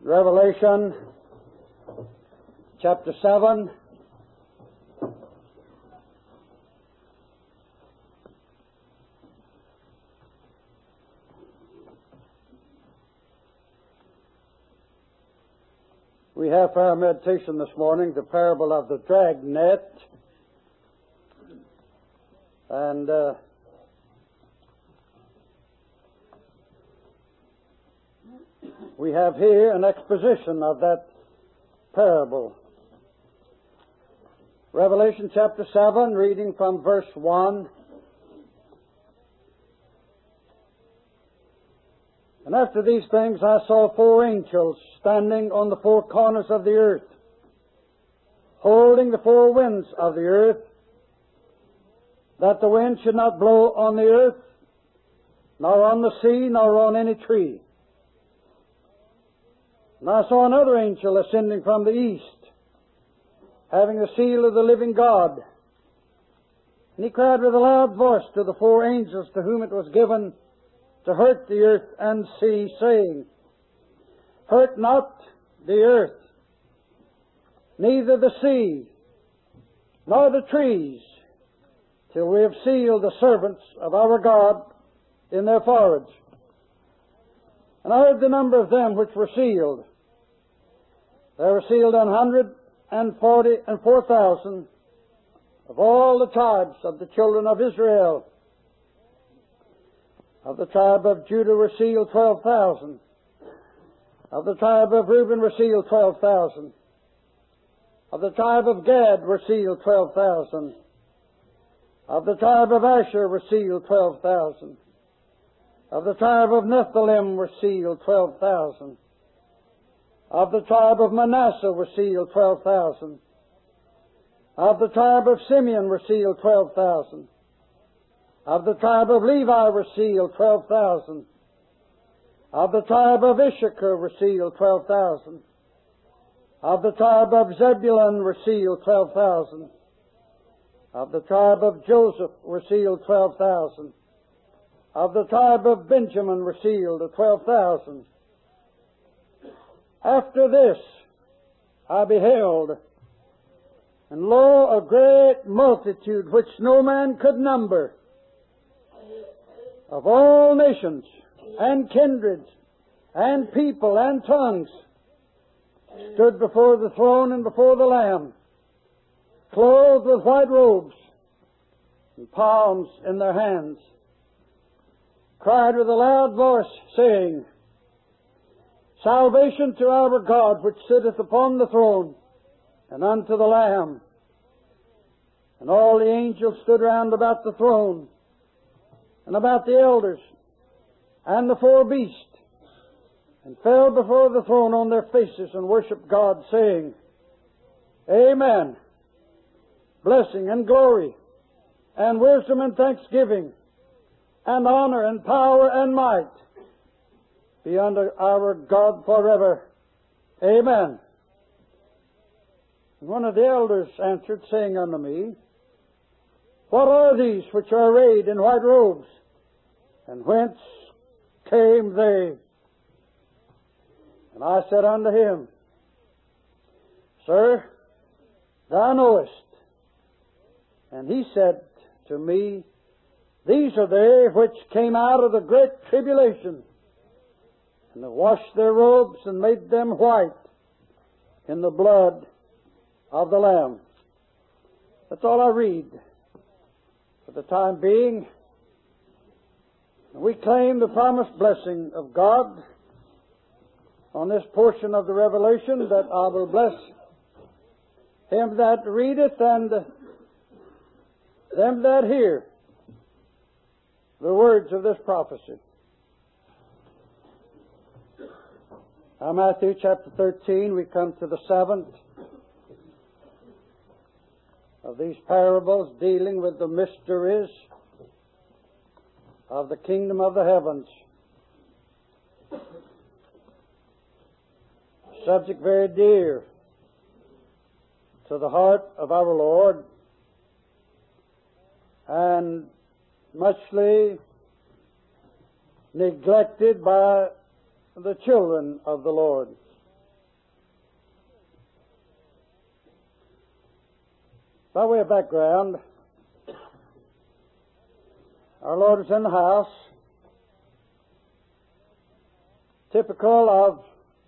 Revelation chapter 7. We have for our meditation this morning the parable of the dragnet. And we have here an exposition of that parable. Revelation chapter 7, reading from verse 1. And after these things I saw 4 angels standing on the 4 corners of the earth, holding the 4 winds of the earth, that the wind should not blow on the earth, nor on the sea, nor on any tree. And I saw another angel ascending from the east, having the seal of the living God. And he cried with a loud voice to the 4 angels to whom it was given to hurt the earth and sea, saying, Hurt not the earth, neither the sea, nor the trees, till we have sealed the servants of our God in their foreheads. And I heard the number of them which were sealed. There were sealed 144,000 of all the tribes of the children of Israel. Of the tribe of Judah were sealed 12,000. Of the tribe of Reuben were sealed 12,000. Of the tribe of Gad were sealed 12,000. Of the tribe of Asher were sealed 12,000. Of the tribe of Nephthalim were sealed 12,000. Of the tribe of Manasseh were sealed 12,000. Of the tribe of Simeon were sealed 12,000. Of the tribe of Levi were sealed 12,000. Of the tribe of Issachar were sealed 12,000. Of the tribe of Zebulun were sealed 12,000. Of the tribe of Joseph were sealed 12,000. Of the tribe of Benjamin were sealed 12,000. After this I beheld, and lo, a great multitude which no man could number, of all nations and kindreds and people and tongues, stood before the throne and before the Lamb, clothed with white robes and palms in their hands, cried with a loud voice, saying, Salvation to our God which sitteth upon the throne, and unto the Lamb. And all the angels stood round about the throne, and about the elders, and the 4 beasts, and fell before the throne on their faces, and worshipped God, saying, Amen. Blessing and glory, and wisdom and thanksgiving, and honor and power and might be unto our God forever. Amen. And one of the elders answered, saying unto me, What are these which are arrayed in white robes? And whence came they? And I said unto him, Sir, thou knowest. And he said to me, These are they which came out of the great tribulation, and have washed their robes and made them white in the blood of the Lamb. That's all I read for the time being. We claim the promised blessing of God on this portion of the Revelation, that I will bless him that readeth and them that hear the words of this prophecy. Now, Matthew chapter 13, we come to the 7th of these parables dealing with the mysteries of the kingdom of the heavens. Subject very dear to the heart of our Lord, and muchly neglected by the children of the Lord. By way of background, our Lord is in the house, typical of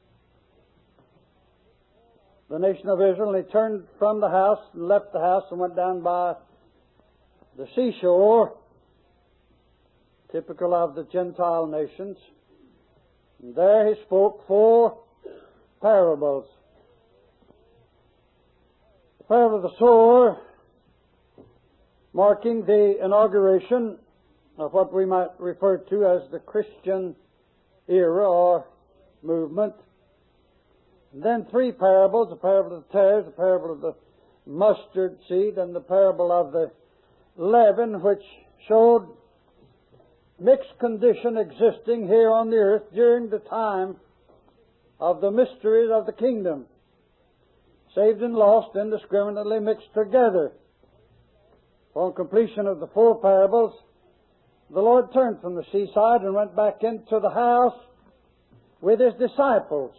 the nation of Israel, and he turned from the house and left the house and went down by the seashore, typical of the Gentile nations. And there he spoke 4 parables. The parable of the sower, marking the inauguration of what we might refer to as the Christian era or movement. And then 3 parables, the parable of the tares, the parable of the mustard seed, and the parable of the leaven, which showed mixed condition existing here on the earth during the time of the mysteries of the kingdom. Saved and lost indiscriminately mixed together. On completion of the 4 parables, the Lord turned from the seaside and went back into the house with His disciples.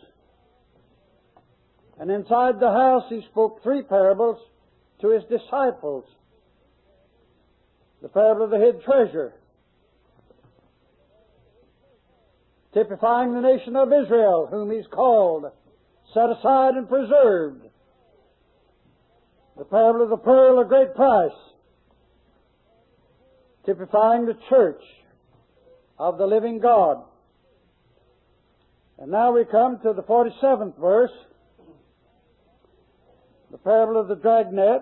And inside the house He spoke 3 parables to His disciples. The parable of the hid treasure, typifying the nation of Israel, whom He's called, set aside and preserved. The parable of the pearl of great price, typifying the church of the living God. And now we come to the 47th verse, the parable of the dragnet.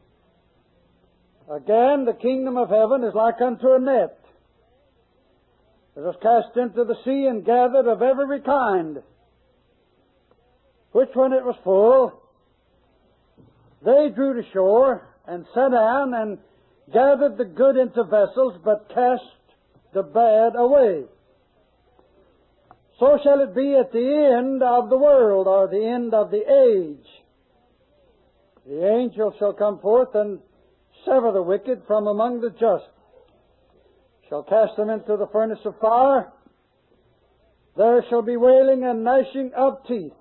Again, the kingdom of heaven is like unto a net that was cast into the sea and gathered of every kind, which when it was full, they drew to shore and sat down and gathered the good into vessels, but cast the bad away. So shall it be at the end of the world, or the end of the age. The angel shall come forth and sever the wicked from among the just, shall cast them into the furnace of fire. There shall be wailing and gnashing of teeth.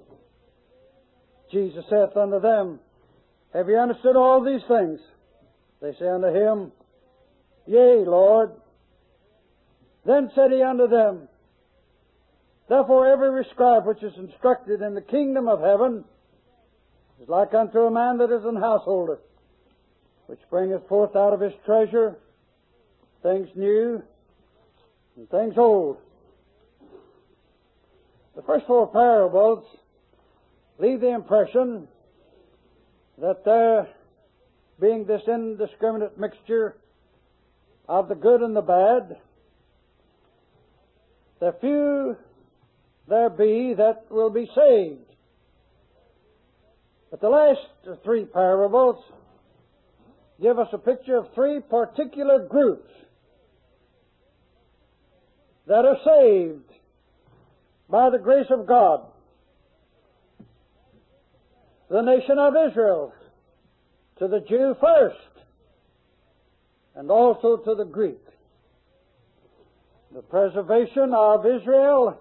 Jesus saith unto them, Have ye understood all these things? They say unto Him, Yea, Lord. Then said He unto them, Therefore every scribe which is instructed in the kingdom of heaven is like unto a man that is an householder, which bringeth forth out of his treasure things new and things old. The first 4 parables leave the impression that there being this indiscriminate mixture of the good and the bad, the few there be that will be saved. But the last 3 parables give us a picture of 3 particular groups that are saved by the grace of God. The nation of Israel, to the Jew first, and also to the Greek. The preservation of Israel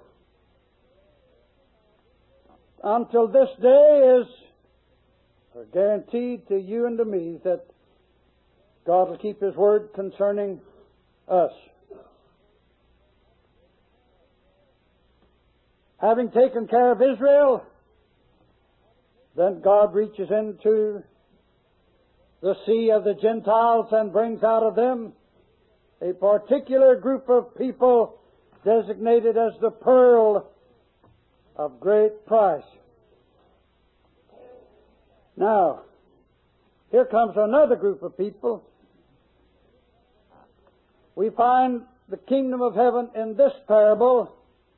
until this day is guaranteed to you and to me that God will keep His word concerning us. Having taken care of Israel, then God reaches into the sea of the Gentiles and brings out of them a particular group of people designated as the pearl of great price. Now, here comes another group of people. We find the kingdom of heaven in this parable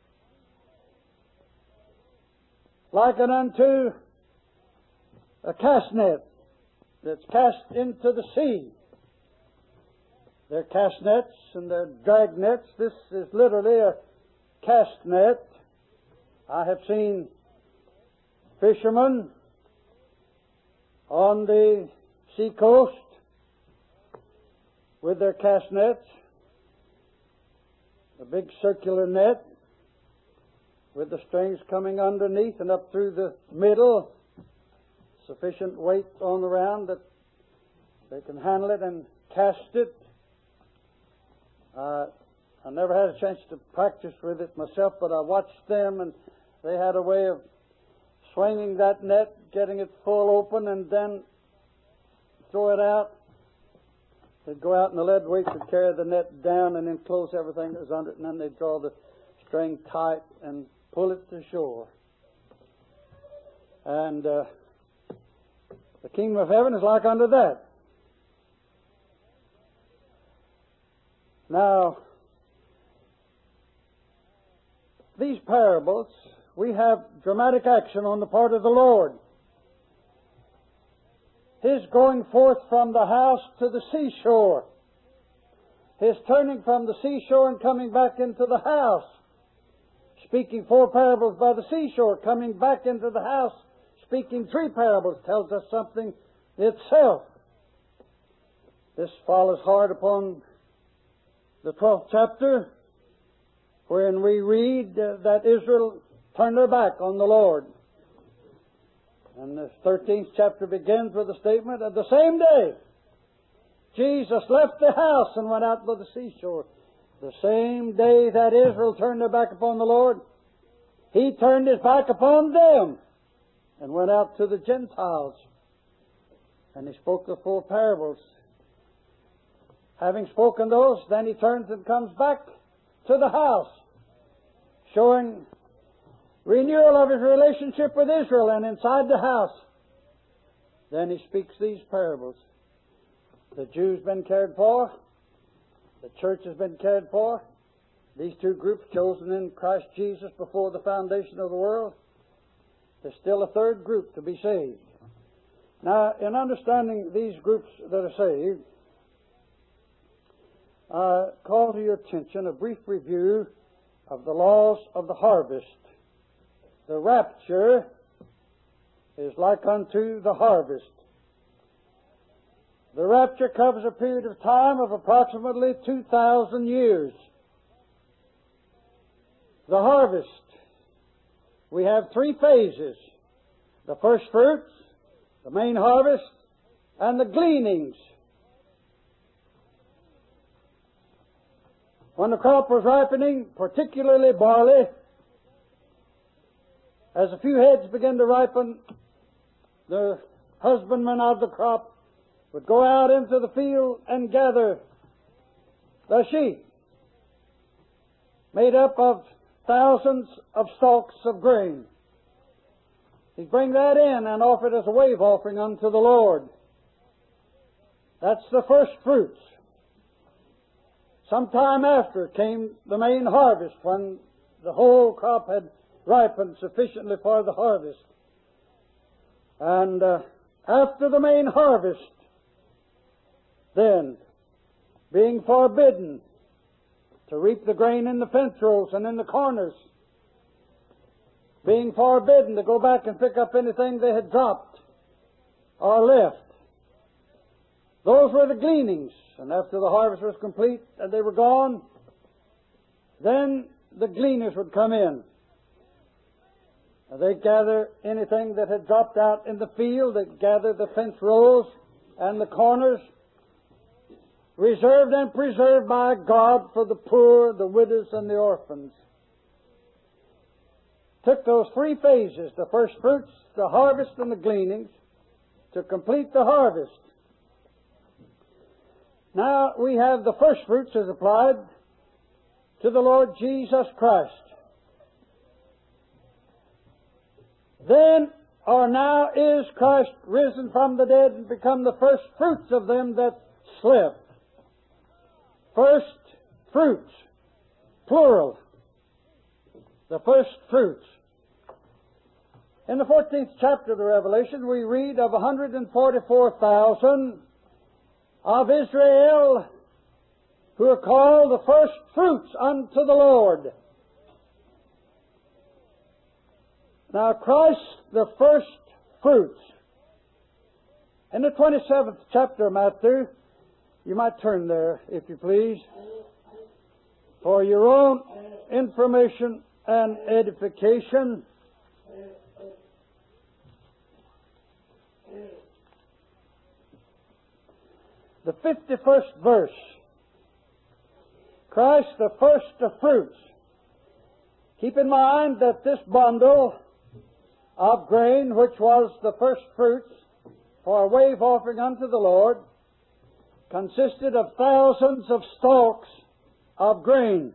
likened unto a cast net that's cast into the sea. They're cast nets and they're drag nets. This is literally a cast net. I have seen fishermen on the sea coast with their cast nets, a big circular net with the strings coming underneath and up through the middle, sufficient weight on around that They can handle it and cast it. I never had a chance to practice with it myself, but I watched them, and they had a way of swinging that net, getting it full open, and then throw it out. They'd go out, and the lead weight would carry the net down and then close everything that was under it, and then they'd draw the string tight and pull it to shore. And the kingdom of heaven is like unto that. Now, these parables, we have dramatic action on the part of the Lord. His going forth from the house to the seashore. His turning from the seashore and coming back into the house. Speaking 4 parables by the seashore, coming back into the house, speaking 3 parables, tells us something itself. This follows hard upon the 12th chapter, wherein we read that Israel turned their back on the Lord. And the 13th chapter begins with a statement of the same day Jesus left the house and went out by the seashore. The same day that Israel turned their back upon the Lord, He turned His back upon them and went out to the Gentiles. And He spoke the 4 parables. Having spoken those, then He turns and comes back to the house, showing renewal of His relationship with Israel, and inside the house, then He speaks these parables. The Jews been cared for. The church has been cared for. These 2 groups chosen in Christ Jesus before the foundation of the world. There's still a 3rd group to be saved. Now, in understanding these groups that are saved, I call to your attention a brief review of the laws of the harvest. The rapture is like unto the harvest. The rapture covers a period of time of approximately 2,000 years. The harvest, we have 3 phases. The first fruits, the main harvest, and the gleanings. When the crop was ripening, particularly barley, as a few heads began to ripen, the husbandman of the crop would go out into the field and gather the sheaf, made up of thousands of stalks of grain. He'd bring that in and offer it as a wave offering unto the Lord. That's the first fruits. Sometime after came the main harvest, when the whole crop had ripened sufficiently for the harvest. And after the main harvest, then, being forbidden to reap the grain in the fence rows and in the corners, being forbidden to go back and pick up anything they had dropped or left. Those were the gleanings. And after the harvest was complete and they were gone, then the gleaners would come in. And they'd gather anything that had dropped out in the field. They'd gather the fence rows and the corners, reserved and preserved by God for the poor, the widows, and the orphans. Took those 3 phases, the first fruits, the harvest, and the gleanings, to complete the harvest. Now we have the first fruits as applied to the Lord Jesus Christ. Then or now is Christ risen from the dead and become the first fruits of them that slept. First fruits, plural. The first fruits. In the 14th chapter of the Revelation, we read of 144,000 of Israel who are called the first fruits unto the Lord. Now, Christ, the first fruits. In the 27th chapter of Matthew, you might turn there, if you please, for your own information and edification. the 51st verse. Christ, the first of fruits. Keep in mind that this bundle of grain, which was the first fruits for a wave offering unto the Lord, consisted of thousands of stalks of grain.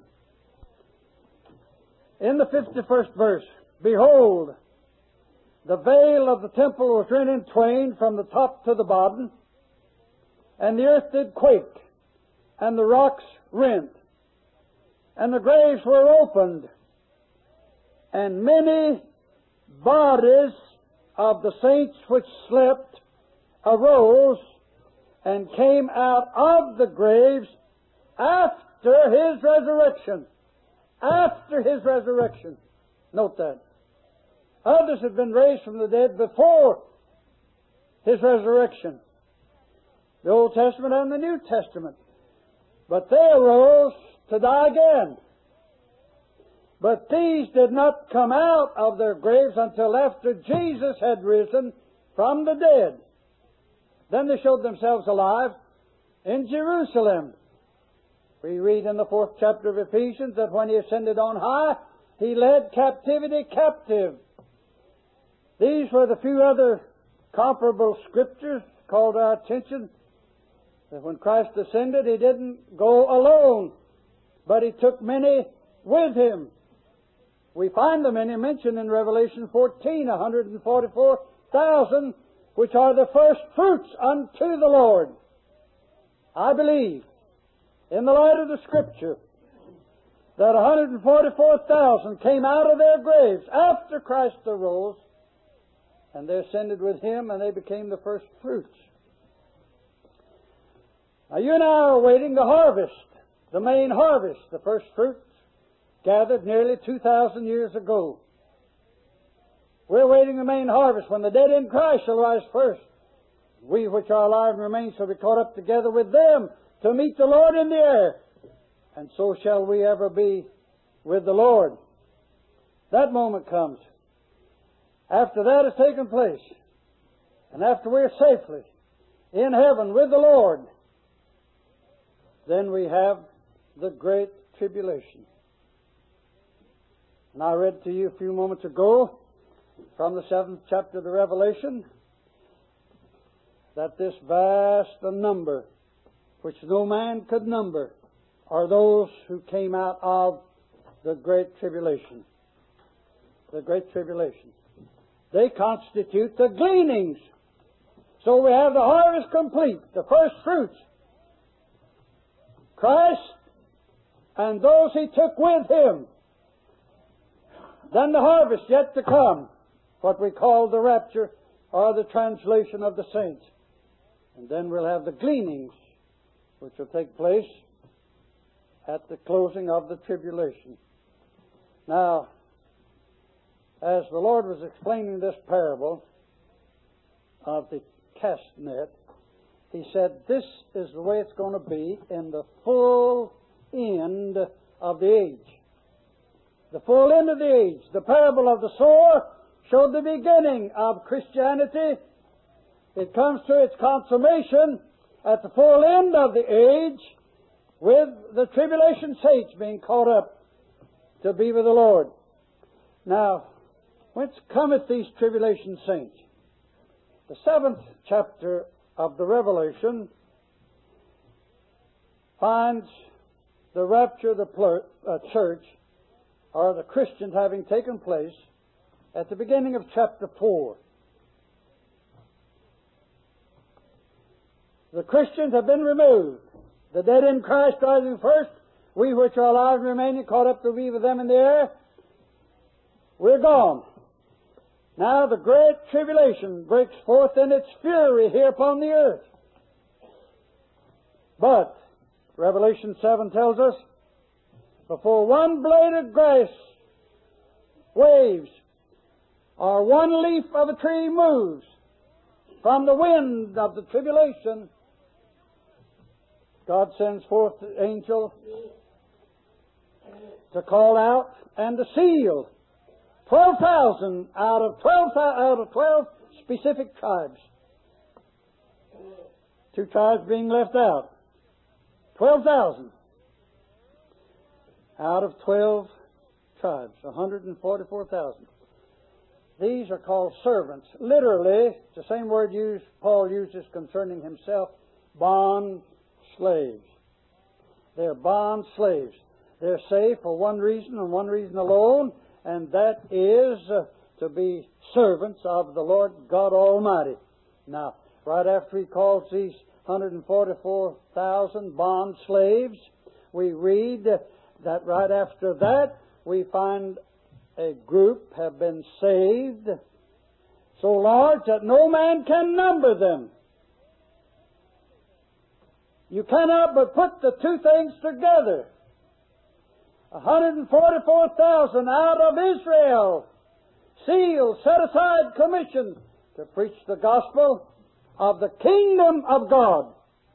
In the 51st verse, behold, the veil of the temple was rent in twain from the top to the bottom, and the earth did quake, and the rocks rent, and the graves were opened, and many bodies of the saints which slept arose and came out of the graves after His resurrection. After His resurrection. Note that. Others had been raised from the dead before His resurrection. The Old Testament and the New Testament. But they arose to die again. But these did not come out of their graves until after Jesus had risen from the dead. Then they showed themselves alive in Jerusalem. We read in the 4th chapter of Ephesians that when He ascended on high, He led captivity captive. These were the few other comparable scriptures called our attention. That when Christ ascended, He didn't go alone, but He took many with Him. We find the many mentioned in Revelation 14, 144,000, which are the first fruits unto the Lord. I believe, in the light of the Scripture, that 144,000 came out of their graves after Christ arose, and they ascended with Him, and they became the first fruits. Now you and I are awaiting the harvest, the main harvest, the first fruits, gathered nearly 2,000 years ago. We're waiting the main harvest when the dead in Christ shall rise first. We which are alive and remain shall be caught up together with them to meet the Lord in the air. And so shall we ever be with the Lord. That moment comes. After that has taken place, and after we're safely in heaven with the Lord, then we have the great tribulation. And I read to you a few moments ago from the 7th chapter of the Revelation that this vast number, which no man could number, are those who came out of the great tribulation. The great tribulation. They constitute the gleanings. So we have the harvest complete, the first fruits. Christ and those He took with Him. Then the harvest yet to come, what we call the rapture or the translation of the saints. And then we'll have the gleanings, which will take place at the closing of the tribulation. Now, as the Lord was explaining this parable of the cast net, He said, this is the way it's going to be in the full end of the age. The full end of the age. The parable of the sower showed the beginning of Christianity. It comes to its consummation at the full end of the age with the tribulation saints being caught up to be with the Lord. Now, whence cometh these tribulation saints? The 7th chapter of the Revelation finds the rapture of the church, or the Christians, having taken place at the beginning of chapter 4. The Christians have been removed. The dead in Christ rising first, we which are alive and remaining caught up to be with them in the air, we're gone. Now the great tribulation breaks forth in its fury here upon the earth. But Revelation 7 tells us, before one blade of grass waves, or one leaf of a tree moves from the wind of the tribulation, God sends forth the angel to call out and to seal 12,000 out of 12 specific tribes. 2 tribes being left out. 12,000 out of 12 tribes, 144,000. These are called servants. Literally, it's the same word Paul uses concerning himself, bond slaves. They're bond slaves. They're saved for one reason and one reason alone, and that is to be servants of the Lord God Almighty. Now, right after he calls these 144,000 bond slaves, we read that right after that we find a group have been saved so large that no man can number them. You cannot but put the two things together. 144,000 out of Israel, sealed, set aside, commissioned to preach the gospel of the kingdom of God.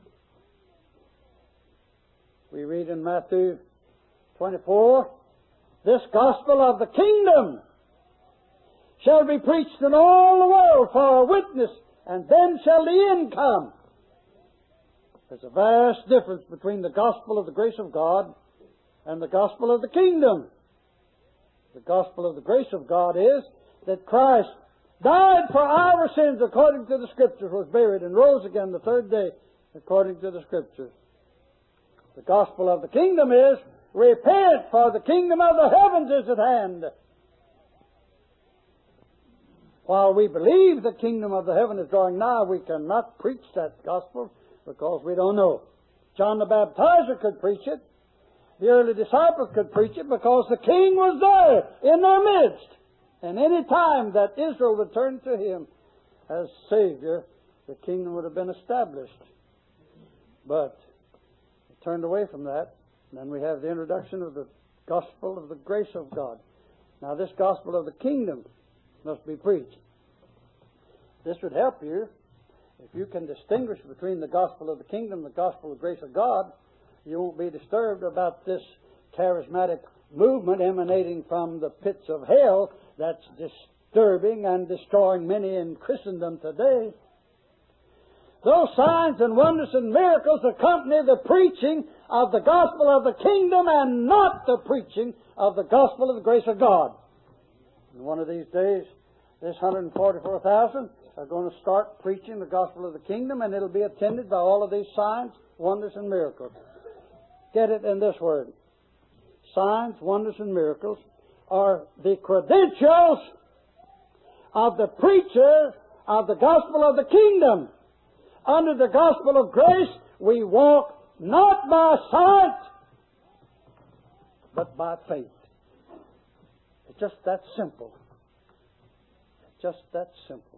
We read in Matthew 24, this gospel of the kingdom shall be preached in all the world for a witness, and then shall the end come. There's a vast difference between the gospel of the grace of God and the gospel of the kingdom. The gospel of the grace of God is that Christ died for our sins according to the Scriptures, was buried, and rose again the third day according to the Scriptures. The gospel of the kingdom is, repent, for the kingdom of the heavens is at hand. While we believe the kingdom of the heaven is drawing nigh, we cannot preach that gospel because we don't know. John the Baptizer could preach it. The early disciples could preach it because the King was there in their midst. And any time that Israel would turn to Him as Savior, the kingdom would have been established. But they turned away from that. And then we have the introduction of the gospel of the grace of God. Now this gospel of the kingdom must be preached. This would help you if you can distinguish between the gospel of the kingdom and the gospel of the grace of God. You won't be disturbed about this charismatic movement emanating from the pits of hell that's disturbing and destroying many in Christendom today. Those signs and wonders and miracles accompany the preaching of the gospel of the kingdom and not the preaching of the gospel of the grace of God. And one of these days, this 144,000 are going to start preaching the gospel of the kingdom, and it'll be attended by all of these signs, wonders, and miracles. Get it in this word. Signs, wonders, and miracles are the credentials of the preacher of the gospel of the kingdom. Under the gospel of grace, we walk not by sight, but by faith. It's just that simple. It's just that simple.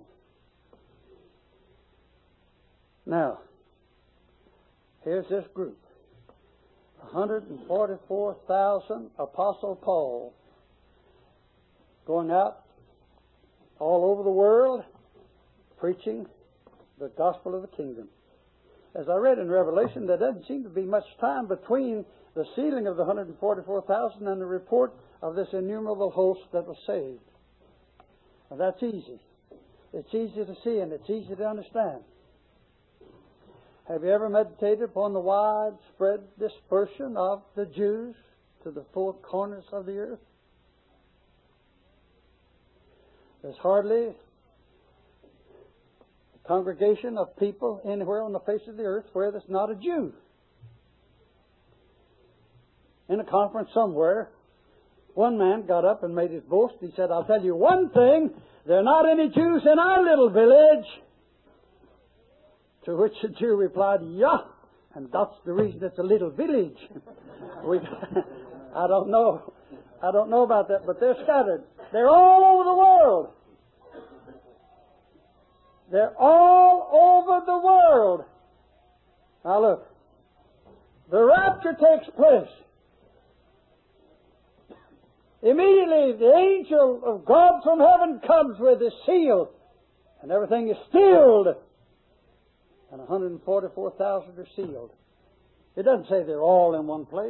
Now, here's this group. 144,000 Apostle Paul going out all over the world preaching the gospel of the kingdom. As I read in Revelation, there doesn't seem to be much time between the sealing of the 144,000 and the report of this innumerable host that was saved. Now that's easy. It's easy to see and it's easy to understand. Have you ever meditated upon the widespread dispersion of the Jews to the four corners of the earth? There's hardly a congregation of people anywhere on the face of the earth where there's not a Jew. In a conference somewhere, one man got up and made his boast. He said, I'll tell you one thing, there are not any Jews in our little village. To which the Jew replied, yeah, and that's the reason it's a little village. I don't know about that, but they're scattered. They're all over the world. They're all over the world. Now look, the rapture takes place. Immediately the angel of God from heaven comes with his seal, and everything is stilled. And 144,000 are sealed. It doesn't say they're all in one place.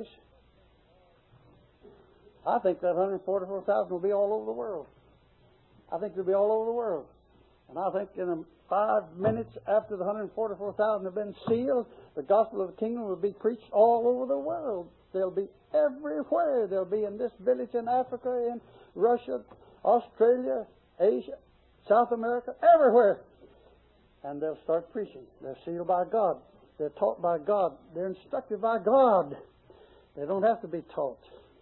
I think that 144,000 will be all over the world. I think they'll be all over the world. And I think in 5 minutes after the 144,000 have been sealed, the gospel of the kingdom will be preached all over the world. They'll be everywhere. They'll be in this village in Africa, in Russia, Australia, Asia, South America, everywhere. And they'll start preaching. They're sealed by God. They're taught by God. They're instructed by God. They don't have to be taught.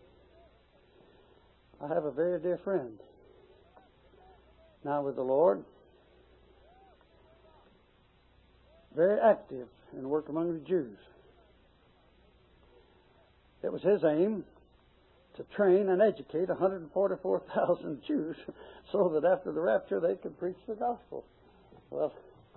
I have a very dear friend now with the Lord, very active in work among the Jews. It was his aim to train and educate 144,000 Jews so that after the rapture they could preach the gospel. Well,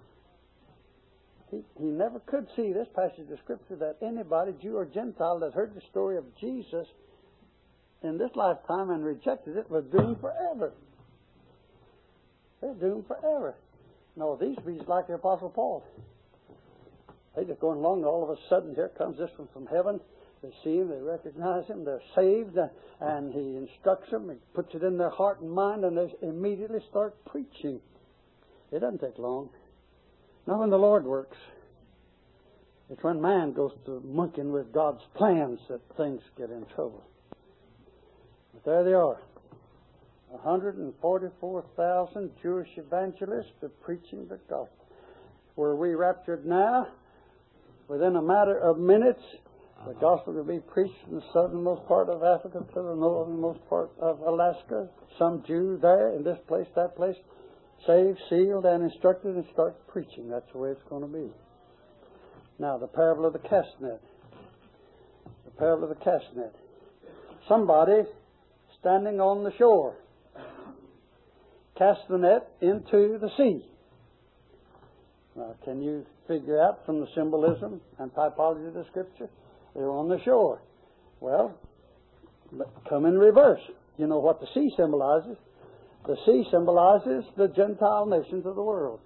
he never could see this passage of Scripture that anybody, Jew or Gentile, that heard the story of Jesus in this lifetime and rejected it was doomed forever. They're doomed forever. No, these be like the Apostle Paul. They're just going along, and all of a sudden here comes this one from heaven. They see him, they recognize him, they're saved, and he instructs them, he puts it in their heart and mind, and they immediately start preaching. It doesn't take long. Not when the Lord works. It's when man goes to monkeying with God's plans that things get in trouble. But there they are. 144,000 Jewish evangelists are preaching the gospel. Were we raptured now, within a matter of minutes, the gospel will be preached from the southernmost part of Africa to the northernmost part of Alaska. Some Jew there, in this place, that place, saved, sealed, and instructed, and start preaching. That's the way it's going to be. Now, the parable of the cast net. The parable of the cast net. Somebody standing on the shore cast the net into the sea. Now, can you figure out from the symbolism and typology of the Scripture? They're on the shore. Well, come in reverse. You know what the sea symbolizes? The sea symbolizes the Gentile nations of the world.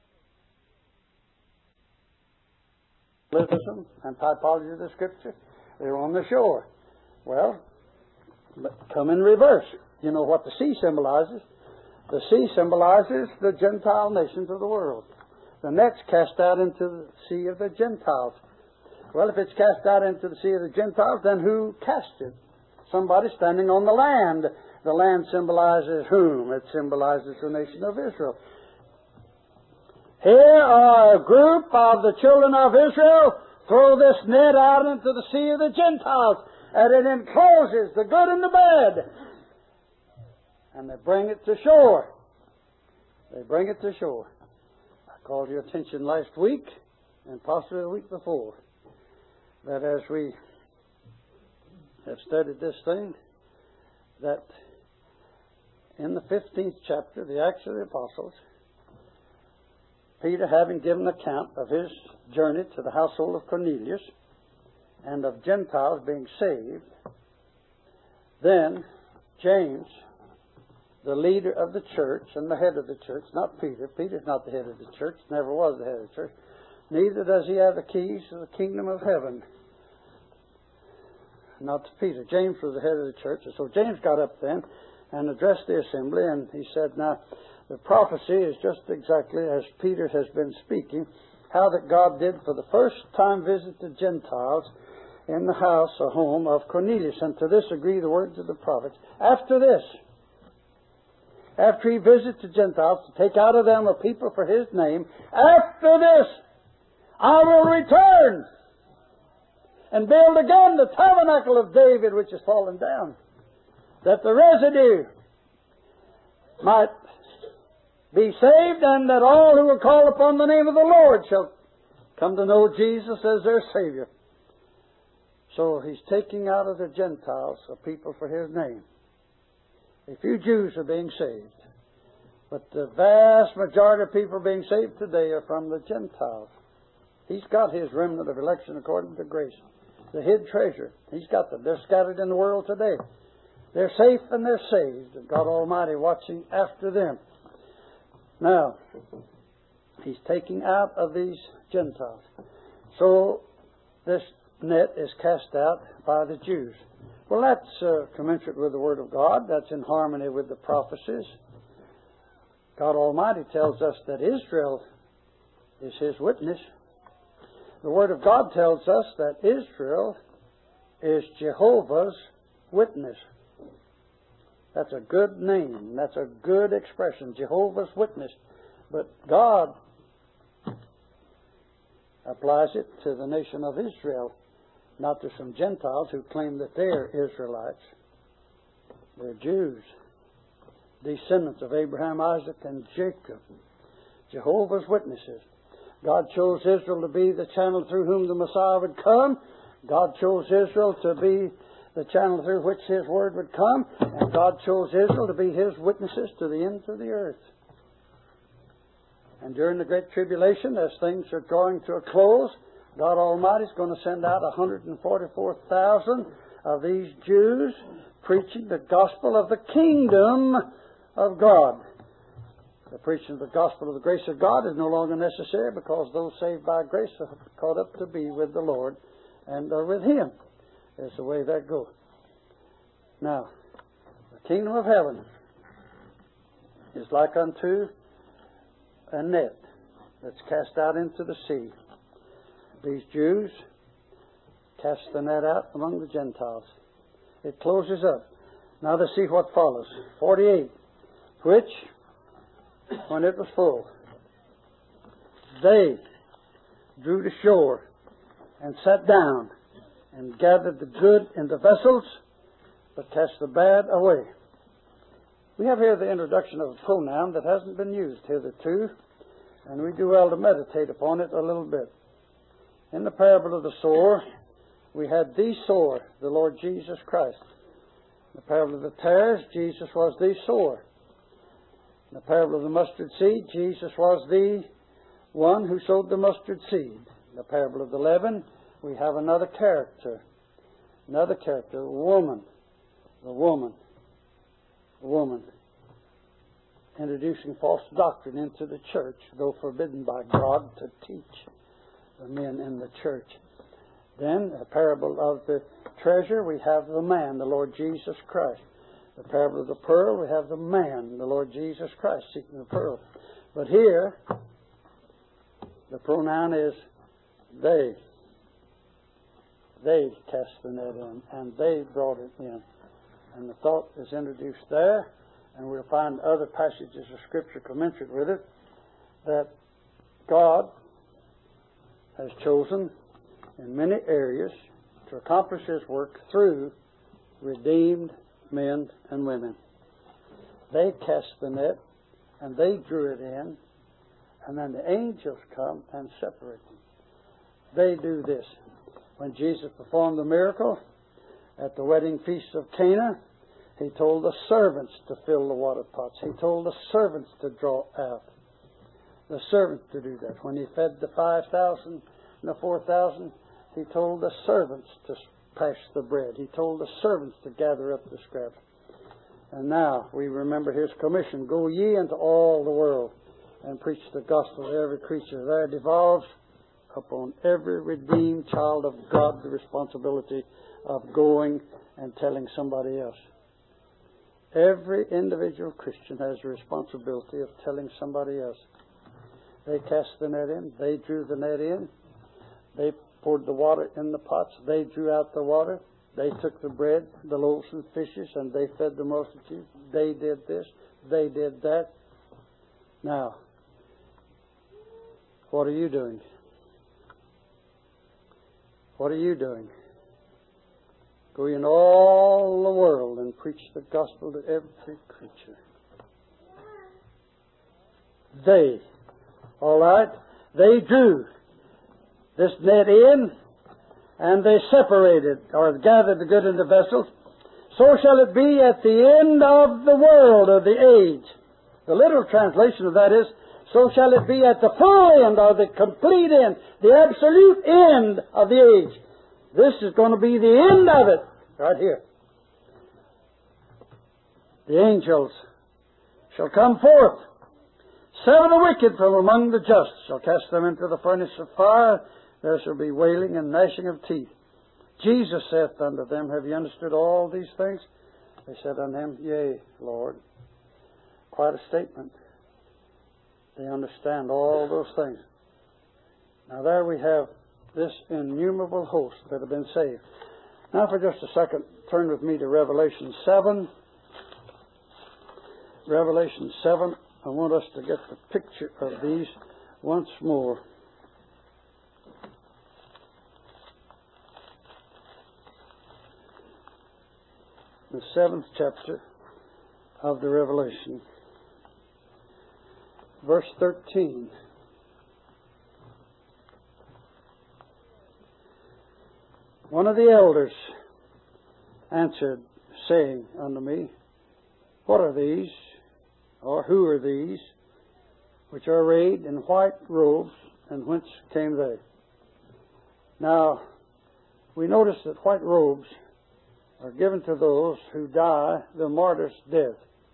Symbolism and typology of the Scripture, they're on the shore. Well, come in reverse. You know what the sea symbolizes? The sea symbolizes the Gentile nations of the world. The net's cast out into the sea of the Gentiles. Well, if it's cast out into the sea of the Gentiles, then who cast it? Somebody standing on the land. The land symbolizes whom? It symbolizes the nation of Israel. Here are a group of the children of Israel throw this net out into the sea of the Gentiles, and it encloses the good and the bad. And they bring it to shore. They bring it to shore. I called your attention last week, and possibly the week before, that as we have studied this thing, that in the 15th chapter, the Acts of the Apostles, Peter, having given account of his journey to the household of Cornelius and of Gentiles being saved, then James, the leader of the church and the head of the church, not Peter. Peter's not the head of the church, never was the head of the church. Neither does he have the keys to the kingdom of heaven. Not to Peter. James was the head of the church. And so James got up then and addressed the assembly, and he said, now, the prophecy is just exactly as Peter has been speaking, how that God did for the first time visit the Gentiles in the house or home of Cornelius. And to this agree the words of the prophets. After this, after he visits the Gentiles to take out of them a people for his name, after this, I will return and build again the tabernacle of David, which has fallen down, that the residue might be saved, and that all who will call upon the name of the Lord shall come to know Jesus as their Savior. So he's taking out of the Gentiles a people for his name. A few Jews are being saved, but the vast majority of people being saved today are from the Gentiles. He's got his remnant of election according to grace. The hid treasure. He's got them. They're scattered in the world today. They're safe and they're saved. And God Almighty watching after them. Now, he's taking out of these Gentiles. So, this net is cast out by the Jews. Well, that's commensurate with the Word of God. That's in harmony with the prophecies. God Almighty tells us that Israel is His witness. The Word of God tells us that Israel is Jehovah's witness. That's a good name. That's a good expression, Jehovah's Witness. But God applies it to the nation of Israel, not to some Gentiles who claim that they're Israelites. They're Jews, descendants of Abraham, Isaac, and Jacob. Jehovah's Witnesses. God chose Israel to be the channel through whom the Messiah would come. God chose Israel to be the channel through which His Word would come. And God chose Israel to be His witnesses to the ends of the earth. And during the Great Tribulation, as things are drawing to a close, God Almighty is going to send out 144,000 of these Jews preaching the gospel of the kingdom of God. The preaching of the gospel of the grace of God is no longer necessary because those saved by grace are caught up to be with the Lord and are with Him. That's the way that goes. Now, the kingdom of heaven is like unto a net that's cast out into the sea. These Jews cast the net out among the Gentiles. It closes up. Now to see what follows. 48. Which, when it was full, they drew to shore and sat down and gathered the good in the vessels, but cast the bad away. We have here the introduction of a pronoun that hasn't been used hitherto, and we do well to meditate upon it a little bit. In the parable of the sower, we had the sower, the Lord Jesus Christ. In the parable of the tares, Jesus was the sower. In the parable of the mustard seed, Jesus was the one who sowed the mustard seed. In the parable of the leaven, we have another character. Another character, a woman. The woman. The woman. Introducing false doctrine into the church, though forbidden by God to teach the men in the church. Then, the parable of the treasure, we have the man, the Lord Jesus Christ. The parable of the pearl, we have the man, the Lord Jesus Christ, seeking the pearl. But here, the pronoun is they. They cast the net in, and they brought it in. And the thought is introduced there, and we'll find other passages of Scripture commensurate with it, that God has chosen in many areas to accomplish His work through redeemed men and women. They cast the net, and they drew it in, and then the angels come and separate them. They do this. When Jesus performed the miracle at the wedding feast of Cana, He told the servants to fill the water pots. He told the servants to draw out. The servants to do that. When He fed the 5,000 and the 4,000, He told the servants to pass the bread. He told the servants to gather up the scraps. And now we remember His commission. Go ye into all the world and preach the gospel to every creature. There devolves upon every redeemed child of God the responsibility of going and telling somebody else. Every individual Christian has a responsibility of telling somebody else. They cast the net in. They drew the net in. They poured the water in the pots. They drew out the water. They took the bread, the loaves and fishes, and they fed the multitude. They did this. They did that. Now, what are you doing? What are you doing? Go in all the world and preach the gospel to every creature. They, all right, they drew this net in, and they separated or gathered the good in the vessels. So shall it be at the end of the world, or the age. The literal translation of that is, so shall it be at the full end, or the complete end, the absolute end of the age. This is going to be the end of it, right here. The angels shall come forth, sever the wicked from among the just, shall cast them into the furnace of fire. There shall be wailing and gnashing of teeth. Jesus saith unto them, have ye understood all these things? They said unto him, yea, Lord. Quite a statement. They understand all those things. Now there we have this innumerable host that have been saved. Now for just a second, turn with me to Revelation 7. Revelation 7. I want us to get the picture of these once more. The 7th chapter of the Revelation. Verse 13. One of the elders answered, saying unto me, What are these, or who are these, which are arrayed in white robes, and whence came they? Now, we notice that white robes are given to those who die the martyr's death.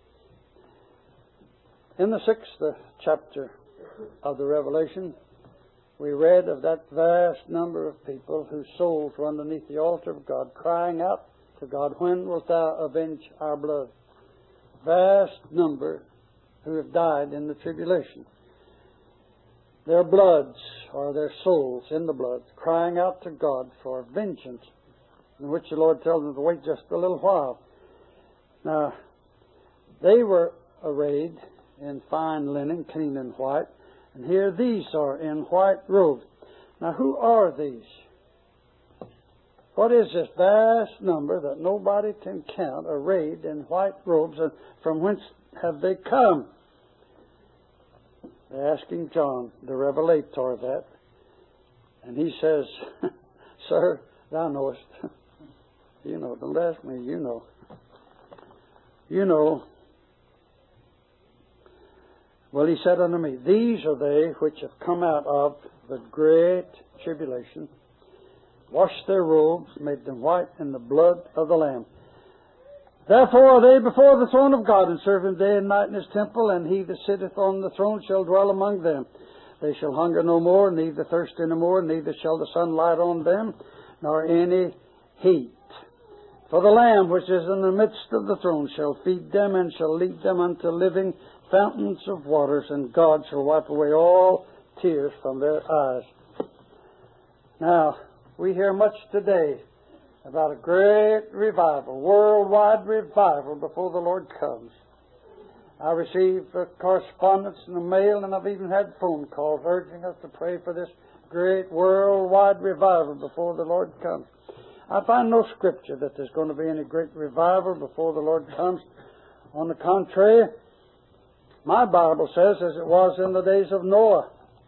In the 6th chapter of the Revelation, we read of that vast number of people whose souls were underneath the altar of God, crying out to God, When wilt thou avenge our blood? Vast number who have died in the tribulation. Their bloods, or their souls in the blood, crying out to God for vengeance, in which the Lord tells them to wait just a little while. Now, they were arrayed in fine linen, clean and white, and here these are in white robes. Now, who are these? What is this vast number that nobody can count, arrayed in white robes, and from whence have they come? They're asking John, the Revelator, that. And he says, Sir, thou knowest. You know, don't ask me, you know. You know. Well, he said unto me, These are they which have come out of the great tribulation, washed their robes, made them white in the blood of the Lamb. Therefore are they before the throne of God, and serve him day and night in his temple, and he that sitteth on the throne shall dwell among them. They shall hunger no more, neither thirst any more, neither shall the sun light on them, nor any heat. For the Lamb which is in the midst of the throne shall feed them, and shall lead them unto living fountains of waters, and God shall wipe away all tears from their eyes. Now, we hear much today about a great revival, worldwide revival before the Lord comes. I receive correspondence in the mail, and I've even had phone calls urging us to pray for this great worldwide revival before the Lord comes. I find no scripture that there's going to be any great revival before the Lord comes. On the contrary, my Bible says, as it was in the days of Noah,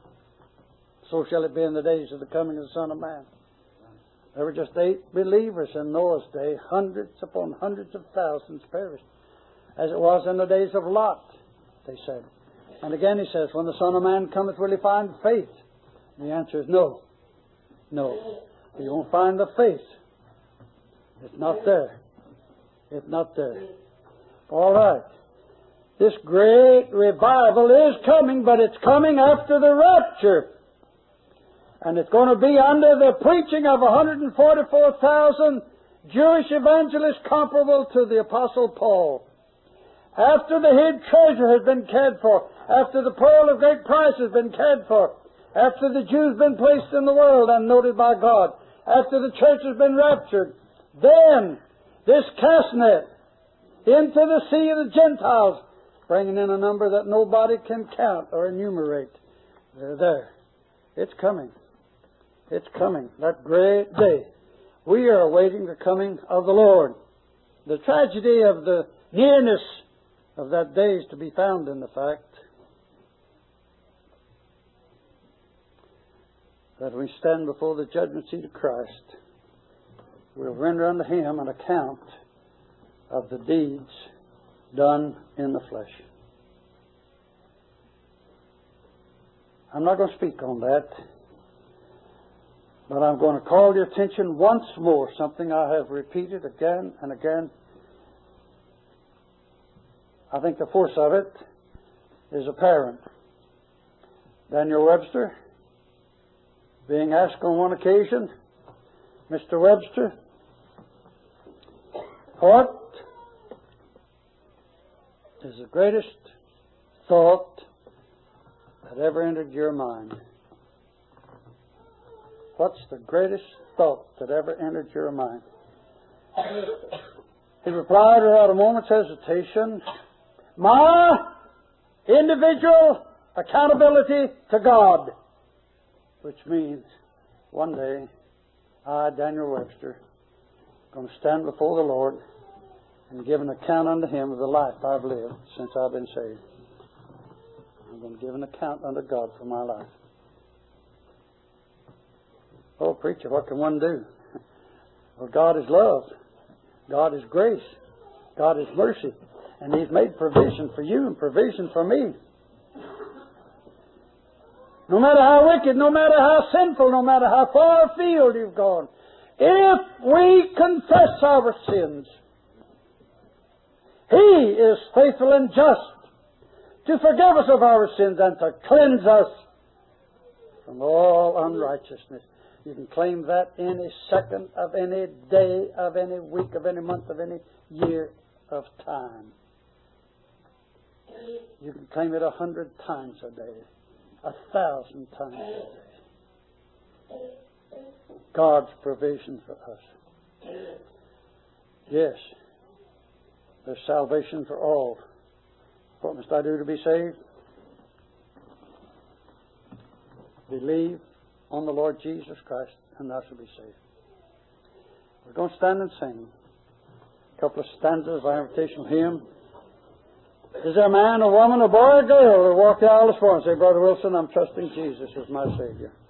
so shall it be in the days of the coming of the Son of Man. There were just 8 believers in Noah's day. Hundreds upon hundreds of thousands perished. As it was in the days of Lot, they said. And again he says, when the Son of Man cometh, will he find faith? And the answer is no. No. You won't find the faith. It's not there. It's not there. All right. This great revival is coming, but it's coming after the rapture. And it's going to be under the preaching of 144,000 Jewish evangelists comparable to the Apostle Paul. After the hid treasure has been cared for, after the pearl of great price has been cared for, after the Jews have been placed in the world and noted by God, after the church has been raptured, then this cast net into the sea of the Gentiles, bringing in a number that nobody can count or enumerate. They're there. It's coming. It's coming. That great day. We are awaiting the coming of the Lord. The tragedy of the nearness of that day is to be found in the fact that we stand before the judgment seat of Christ. We'll render unto Him an account of the deeds done in the flesh. I'm not going to speak on that, but I'm going to call your attention once more, something I have repeated again and again. I think the force of it is apparent. Daniel Webster, being asked on one occasion, Mr. Webster, what is the greatest thought that ever entered your mind? What's the greatest thought that ever entered your mind? He replied without a moment's hesitation, my individual accountability to God. Which means one day, I, Daniel Webster, going to stand before the Lord and give an account unto Him of the life I've lived since I've been saved. I'm going to give an account unto God for my life. Oh, preacher, what can one do? Well, God is love. God is grace. God is mercy. And He's made provision for you and provision for me. No matter how wicked, no matter how sinful, no matter how far afield you've gone, if we confess our sins, He is faithful and just to forgive us of our sins and to cleanse us from all unrighteousness. You can claim that any second of any day, of any week, of any month, of any year of time. You can claim it 100 times a day, 1,000 times a day. God's provision for us. Yes, there's salvation for all. What must I do to be saved? Believe on the Lord Jesus Christ, and thou shalt be saved. We're going to stand and sing a couple of stanzas of our invitational hymn. Is there a man, a woman, a boy, or a girl who walk the aisle this morning and say, Brother Wilson, I'm trusting Jesus as my Savior?